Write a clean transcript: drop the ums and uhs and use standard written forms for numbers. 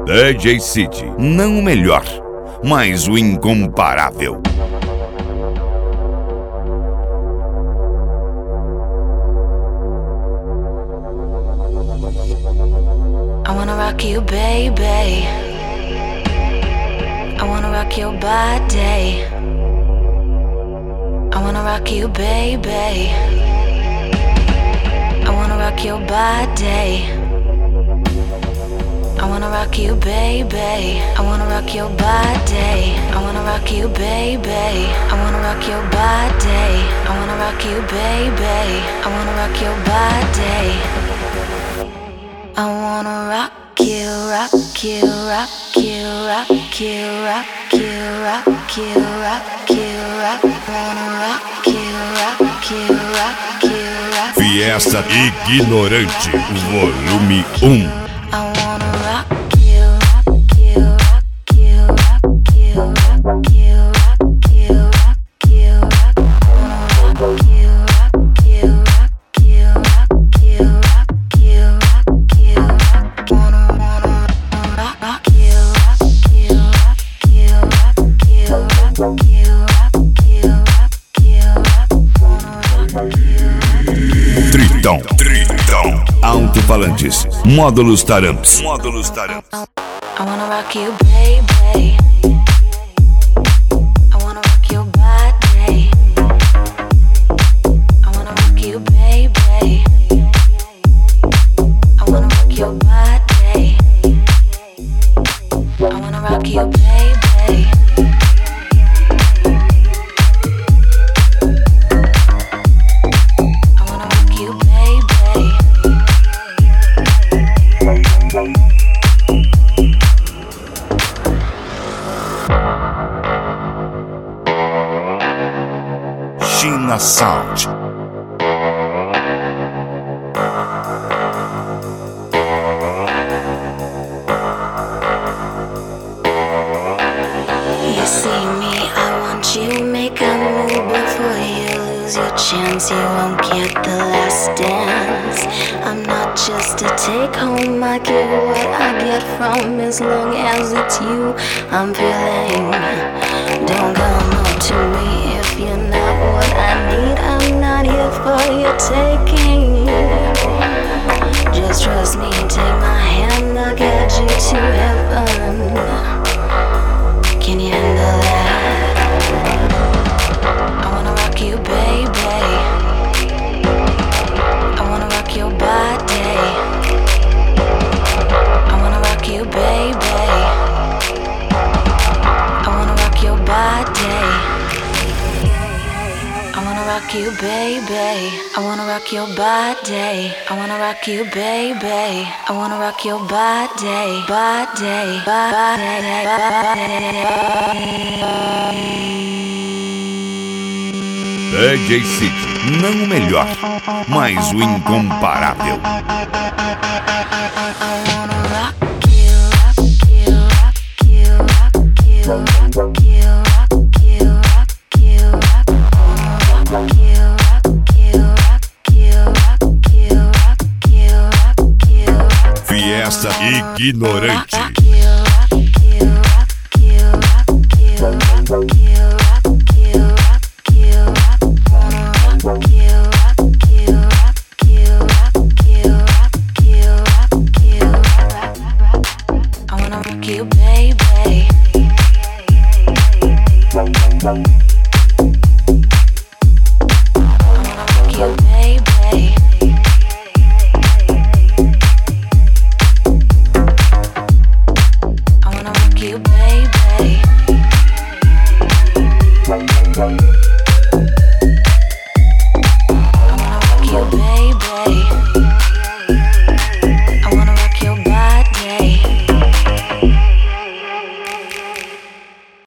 DJ City, não o melhor, mas o incomparável. I wanna rock you, baby. I wanna rock your body. I wanna rock you, baby. I wanna rock your body. I wanna rock you, baby. I wanna rock your body. I wanna rock you, baby. I wanna rock your body. I wanna rock you, baby. I wanna rock your body. I wanna rock you, rock you, rock you, rock you, rock you, rock you, rock you, rock. Wanna rock you, rock you, rock you, rock. Fiesta Ignorante, volume 1. I wanna rock you, rock you, rock you, rock you, rock you, rock you, rock you, rock. Wanna rock you, rock you, rock you, rock you, rock you, rock you, rock. Wanna rock you, rock you, rock you, rock you, rock you, rock you, rock you, rock. Wanna rock you. Tritão, alto-falantes, módulos taramps. I wanna rock you, baby. I wanna rock your body. I wanna rock you, baby. I wanna rock your body. I wanna rock you, baby. China Sound. You see me, I want you, make a move before you lose your chance. You won't get the last dance. I'm not just a take home, I get what I get from as long as it's you I'm feeling. Don't come up to me if you're not what I need. I'm not here for your taking. Just trust me, take my hand, I'll get you to heaven. Can you handle that? I wanna rock you, baby. I wanna rock your body. I wanna rock you, baby. I wanna rock your body. I wanna rock you, baby. I wanna rock your body. I wanna rock you, baby. I wanna rock your body, body, body, DJ City, não o melhor, mas o incomparável. I wanna rock you, rock you, rock you, rock you, rock you, rock you, rock you, rock. Rock you, rock you, rock you, rock you, rock you, rock you, rock. Fiesta Ignorante. Rock you, rock you, rock you, rock you, rock you.